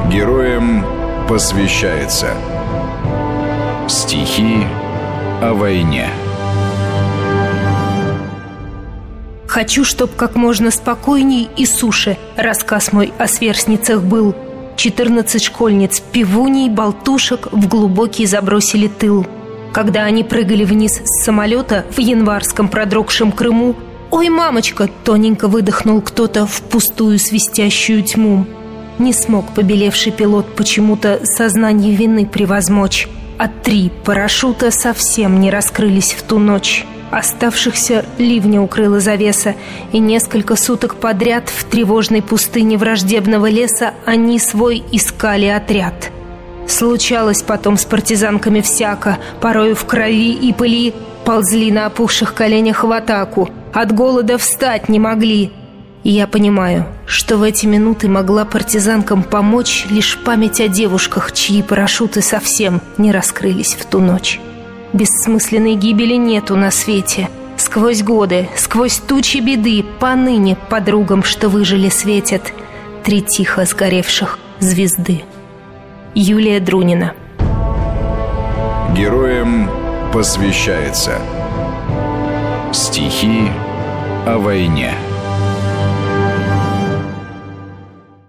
Героям посвящается. Стихи о войне. Хочу, чтоб как можно спокойней и суше рассказ мой о сверстницах был. 14 школьниц, пивуней, болтушек в глубокий забросили тыл. Когда они прыгали вниз с самолета в январском продрогшем Крыму, «Ой, мамочка!» — тоненько выдохнул кто-то в пустую свистящую тьму. Не смог побелевший пилот почему-то сознание вины превозмочь. А 3 парашюта совсем не раскрылись в ту ночь. Оставшихся ливня укрыла завеса, и несколько суток подряд в тревожной пустыне враждебного леса они свой искали отряд. Случалось потом с партизанками всяко, порою в крови и пыли ползли на опухших коленях в атаку, от голода встать не могли. И я понимаю, что в эти минуты могла партизанкам помочь лишь память о девушках, чьи парашюты совсем не раскрылись в ту ночь. Бессмысленной гибели нету на свете. Сквозь годы, сквозь тучи беды поныне подругам, что выжили, светят 3 тихо сгоревших звезды. Юлия Друнина. Героям посвящается. Стихи о войне.